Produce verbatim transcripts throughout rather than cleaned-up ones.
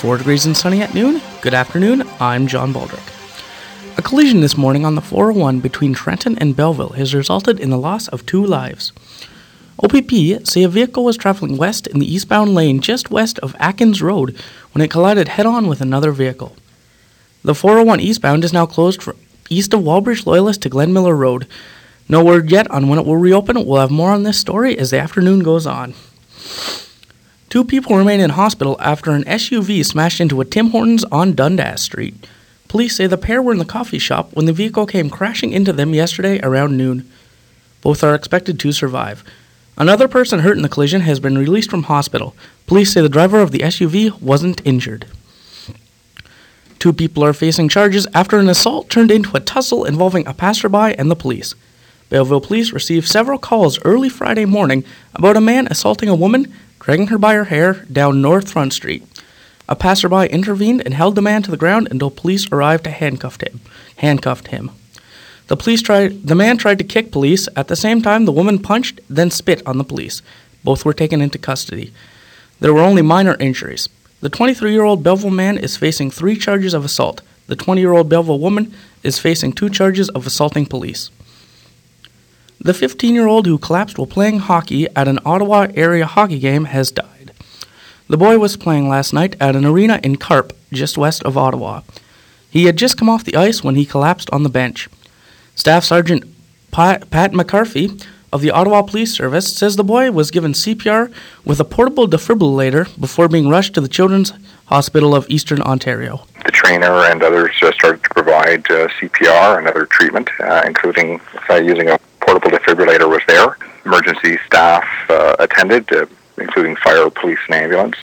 four degrees and sunny at noon. Good afternoon, I'm John Baldrick. A collision this morning on the four oh one between Trenton and Belleville has resulted in the loss of two lives. O P P say a vehicle was traveling west in the eastbound lane just west of Atkins Road when it collided head-on with another vehicle. The four oh one eastbound is now closed for east of Wallbridge Loyalist to Glen Miller Road. No word yet on when it will reopen. We'll have more on this story as the afternoon goes on. Two people remain in hospital after an S U V smashed into a Tim Hortons on Dundas Street. Police say the pair were in the coffee shop when the vehicle came crashing into them yesterday around noon. Both are expected to survive. Another person hurt in the collision has been released from hospital. Police say the driver of the S U V wasn't injured. Two people are facing charges after an assault turned into a tussle involving a passerby and the police. Belleville police received several calls early Friday morning about a man assaulting a woman, dragging her by her hair down North Front Street. A passerby intervened and held the man to the ground until police arrived to handcuff him. Handcuffed him. The police tried. The man tried to kick police. At the same time, the woman punched, then spit on the police. Both were taken into custody. There were only minor injuries. The twenty-three-year-old Belleville man is facing three charges of assault. The twenty-year-old Belleville woman is facing two charges of assaulting police. The fifteen-year-old who collapsed while playing hockey at an Ottawa area hockey game has died. The boy was playing last night at an arena in Carp, just west of Ottawa. He had just come off the ice when he collapsed on the bench. Staff Sergeant Pat McCarthy of the Ottawa Police Service says the boy was given C P R with a portable defibrillator before being rushed to the Children's Hospital of Eastern Ontario. The trainer and others uh, started to provide uh, C P R and other treatment, uh, including uh, using a portable defibrillator was there. Emergency staff uh, attended, uh, including fire, police, and ambulance.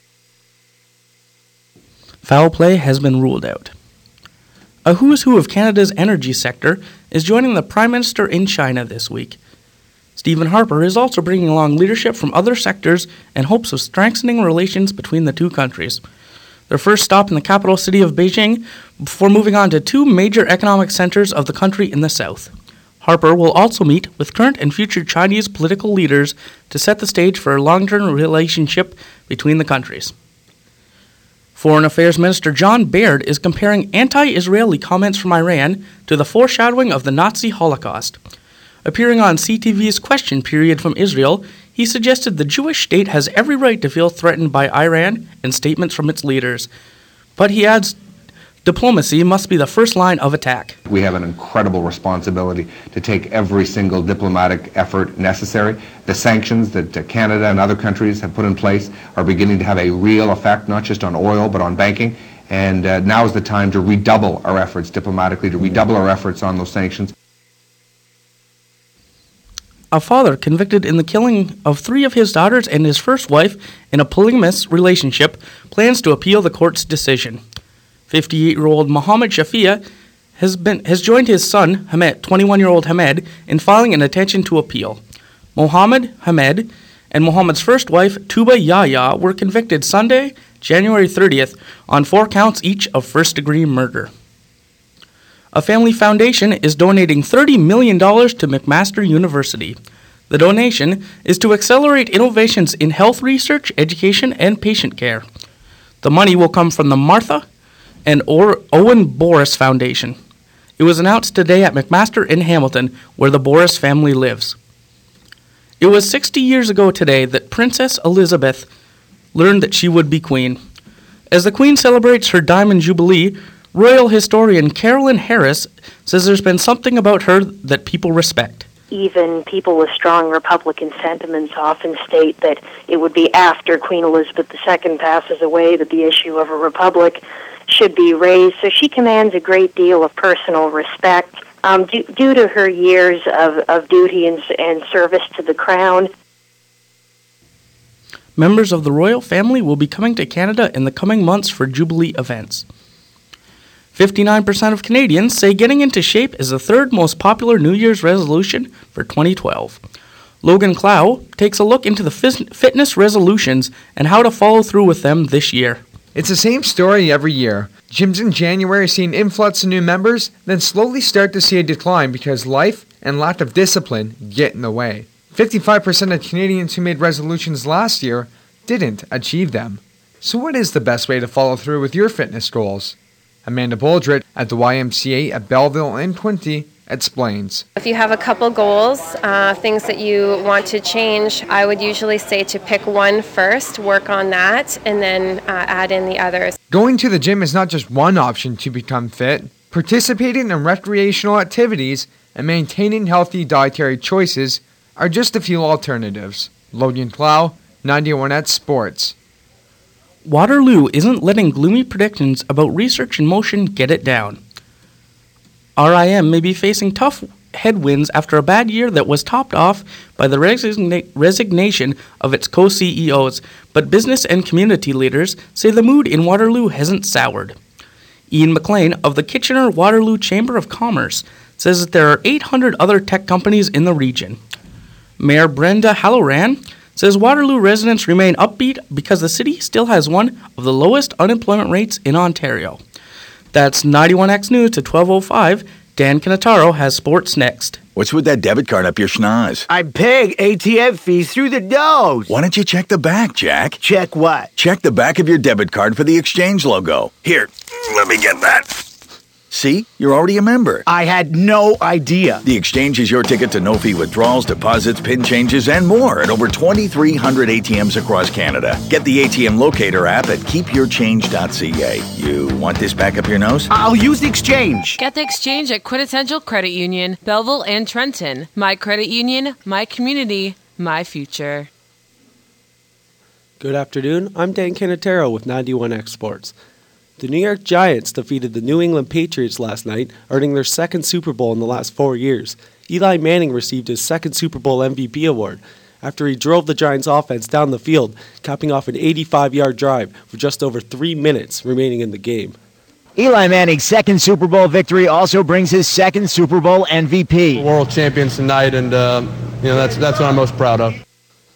Foul play has been ruled out. A who's who of Canada's energy sector is joining the Prime Minister in China this week. Stephen Harper is also bringing along leadership from other sectors in hopes of strengthening relations between the two countries. Their first stop in the capital city of Beijing before moving on to two major economic centers of the country in the south. Harper will also meet with current and future Chinese political leaders to set the stage for a long-term relationship between the countries. Foreign Affairs Minister John Baird is comparing anti-Israeli comments from Iran to the foreshadowing of the Nazi Holocaust. Appearing on C T V's Question Period from Israel, he suggested the Jewish state has every right to feel threatened by Iran and statements from its leaders. But he adds, diplomacy must be the first line of attack. We have an incredible responsibility to take every single diplomatic effort necessary. The sanctions that uh, Canada and other countries have put in place are beginning to have a real effect, not just on oil, but on banking. And uh, now is the time to redouble our efforts diplomatically, to redouble our efforts on those sanctions. A father convicted in the killing of three of his daughters and his first wife in a polygamous relationship plans to appeal the court's decision. fifty-eight-year-old Mohammed Shafia has been has joined his son, Hamed, twenty-one-year-old Hamed, in filing an intention to appeal. Mohammed, Hamed, and Mohammed's first wife, Tuba Yahya, were convicted Sunday, January thirtieth, on four counts each of first-degree murder. A family foundation is donating thirty million dollars to McMaster University. The donation is to accelerate innovations in health research, education, and patient care. The money will come from the Martha and or- Owen Boris Foundation. It was announced today at McMaster in Hamilton, where the Boris family lives. It was sixty years ago today that Princess Elizabeth learned that she would be queen. As the Queen celebrates her Diamond Jubilee, royal historian Carolyn Harris says there's been something about her that people respect. Even people with strong Republican sentiments often state that it would be after Queen Elizabeth the Second passes away that the issue of a republic should be raised. So she commands a great deal of personal respect um, due, due to her years of, of duty and, and service to the crown. Members of the royal family will be coming to Canada in the coming months for Jubilee events. fifty-nine percent of Canadians say getting into shape is the third most popular New Year's resolution for twenty twelve. Logan Clow takes a look into the fitness resolutions and how to follow through with them this year. It's the same story every year. Gyms in January see an influx of new members, then slowly start to see a decline because life and lack of discipline get in the way. fifty-five percent of Canadians who made resolutions last year didn't achieve them. So what is the best way to follow through with your fitness goals? Amanda Boldritt at the Y M C A at Belleville and Twenty explains. If you have a couple goals, uh, things that you want to change, I would usually say to pick one first, work on that, and then uh, add in the others. Going to the gym is not just one option to become fit. Participating in recreational activities and maintaining healthy dietary choices are just a few alternatives. Logan Plow, ninety-one X Sports. Waterloo isn't letting gloomy predictions about research in motion get it down. R I M may be facing tough headwinds after a bad year that was topped off by the resigna- resignation of its co-C E Os, but business and community leaders say the mood in Waterloo hasn't soured. Ian McLean of the Kitchener-Waterloo Chamber of Commerce says that there are eight hundred other tech companies in the region. Mayor Brenda Halloran says Waterloo residents remain upbeat because the city still has one of the lowest unemployment rates in Ontario. That's ninety-one X News to twelve oh five. Dan Canataro has sports next. What's with that debit card up your schnoz? I'm paying A T M fees through the nose. Why don't you check the back, Jack? Check what? Check the back of your debit card for the exchange logo. Here, let me get that. See? You're already a member. I had no idea. The exchange is your ticket to no-fee withdrawals, deposits, PIN changes, and more at over twenty-three hundred A T Ms across Canada. Get the A T M Locator app at keep your change dot c a. You want this back up your nose? I'll use the exchange. Get the exchange at Quintessential Credit Union, Belleville and Trenton. My credit union, my community, my future. Good afternoon. I'm Dan Canataro with ninety-one X Sports. The New York Giants defeated the New England Patriots last night, earning their second Super Bowl in the last four years. Eli Manning received his second Super Bowl M V P award after he drove the Giants' offense down the field, capping off an eighty-five-yard drive with just over three minutes remaining in the game. Eli Manning's second Super Bowl victory also brings his second Super Bowl M V P. World champions tonight, and uh, you know that's that's what I'm most proud of.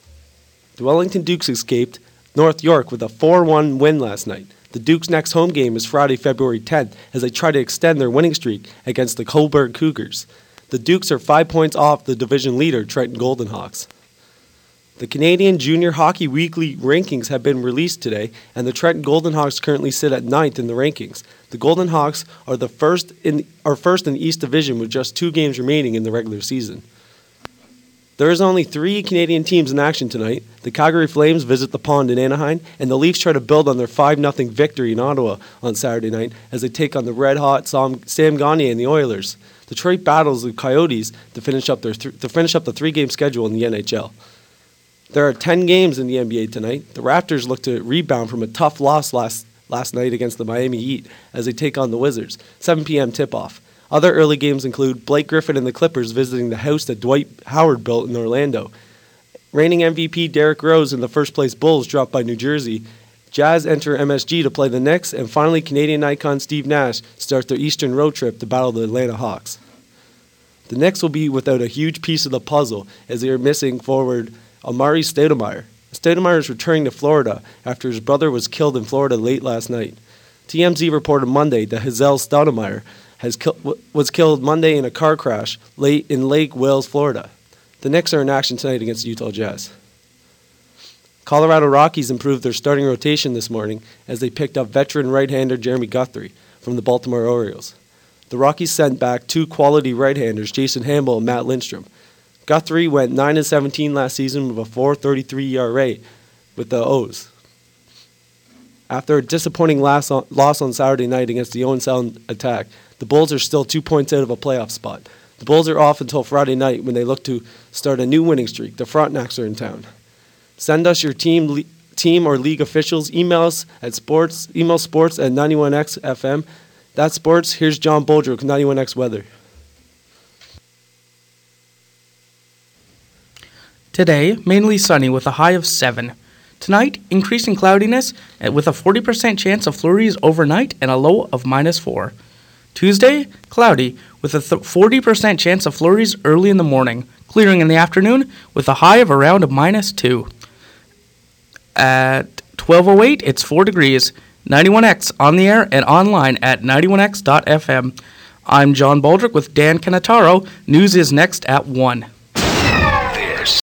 The Wellington Dukes escaped North York with a four one win last night. The Dukes' next home game is Friday, February tenth, as they try to extend their winning streak against the Cobourg Cougars. The Dukes are five points off the division leader, Trenton Golden Hawks. The Canadian Junior Hockey Weekly rankings have been released today, and the Trenton Golden Hawks currently sit at ninth in the rankings. The Golden Hawks are the first in are first in the East Division with just two games remaining in the regular season. There is only three Canadian teams in action tonight. The Calgary Flames visit the Pond in Anaheim, and the Leafs try to build on their five nothing victory in Ottawa on Saturday night as they take on the red-hot Sam, Sam Gagner and the Oilers. Detroit battles the Coyotes to finish up their th- to finish up the three-game schedule in the N H L. There are ten games in the N B A tonight. The Raptors look to rebound from a tough loss last last night against the Miami Heat as they take on the Wizards. seven p.m. tip-off. Other early games include Blake Griffin and the Clippers visiting the house that Dwight Howard built in Orlando. Reigning M V P Derrick Rose and the first-place Bulls dropped by New Jersey. Jazz enter M S G to play the Knicks, and finally Canadian icon Steve Nash starts their Eastern road trip to battle the Atlanta Hawks. The Knicks will be without a huge piece of the puzzle as they are missing forward Amari Stoudemire. Stoudemire is returning to Florida after his brother was killed in Florida late last night. T M Z reported Monday that Hazel Stoudemire has ki- was killed Monday in a car crash late in Lake Wales, Florida. The Knicks are in action tonight against the Utah Jazz. Colorado Rockies improved their starting rotation this morning as they picked up veteran right-hander Jeremy Guthrie from the Baltimore Orioles. The Rockies sent back two quality right-handers, Jason Hamble and Matt Lindstrom. Guthrie went nine and seventeen last season with a four point three three E R A with the O's. After a disappointing loss on, loss on Saturday night against the Owen Sound Attack, the Bulls are still two points out of a playoff spot. The Bulls are off until Friday night when they look to start a new winning streak. The Frontenacs are in town. Send us your team le- team or league officials. Email us at sports, email sports at ninety-one X F M. That's sports. Here's John Boldrick, ninety-one X Weather. Today, mainly sunny with a high of seven. Tonight, increasing cloudiness with a forty percent chance of flurries overnight and a low of minus four. Tuesday, cloudy with a th- forty percent chance of flurries early in the morning, clearing in the afternoon with a high of around a minus two. At twelve oh eight, it's four degrees. ninety-one X on the air and online at ninety-one X dot F M. I'm John Baldrick with Dan Canataro. News is next at one.